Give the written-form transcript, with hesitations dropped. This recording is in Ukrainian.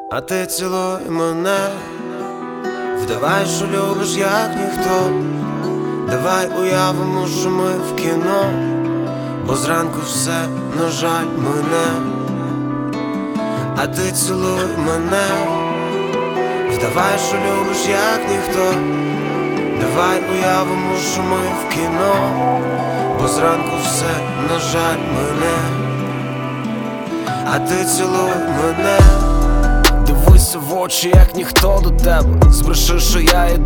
А ти цілуй мене, вдавай, що любиш, як ніхто. Давай уявимо, що ми в кіно, бо зранку все, на жаль, мине. А ти цілуй мене, вдавай, що любиш, як ніхто. Давай уявимо, що ми в кіно, бо зранку все, на жаль, мине. А ти цілуй мене, дивися в очі, як ніхто до тебе. Збреши, що я єдиний